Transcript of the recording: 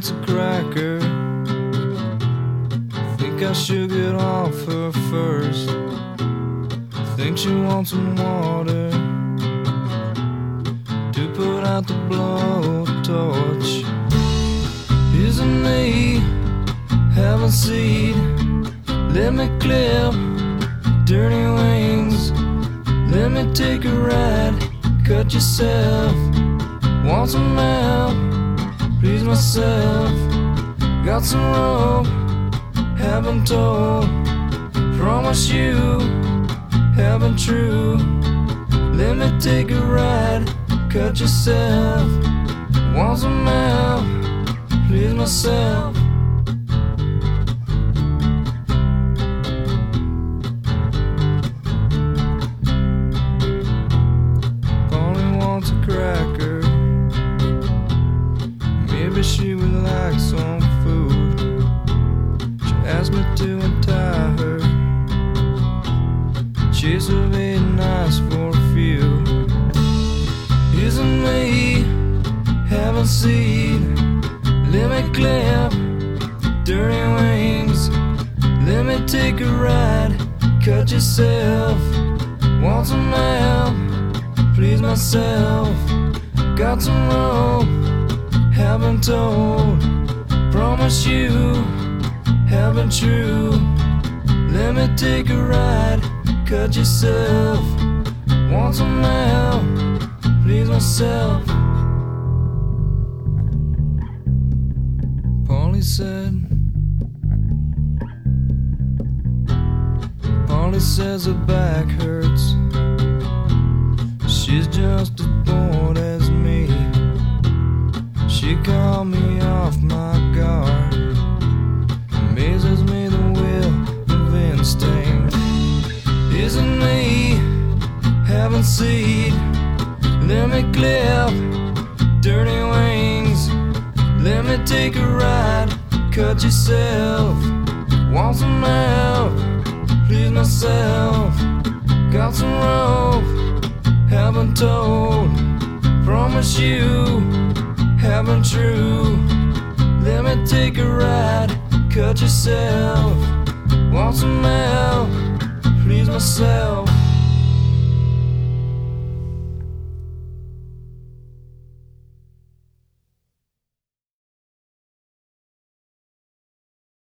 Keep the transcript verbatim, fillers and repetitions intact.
wants a cracker. Think I should get off her first. Think she wants some water to put out the blowtorch. Isn't me having seed? Let me clip dirty wings. Let me take a ride. Cut yourself. Want some help? Please myself. Got some rope. Haven't told. Promise you. Haven't true. Let me take a ride. Cut yourself. Want some help? Please myself. Polly wants a cracker. Maybe she would like some food. She asked me to untie her. Chase of eight nights for a few. Isn't me having seed? Let me clip dirty wings. Let me take a ride. Cut yourself. Want some help? Please myself. Got some rope. Haven't told. Promise you. Haven't true. Let me take a ride. Cut yourself. Want some help? Please myself. Polly said. Polly says her back hurts. She's just as bored as me. She called me off my guard. Amazes me the will of instinct. Isn't me having seed? Let me clip dirty wings. Let me take a ride. Cut yourself. Want some help? Please myself. Got some rope. Haven't told. Promise you. Haven't true. Let me take a ride. Cut yourself. Want some help? Please myself.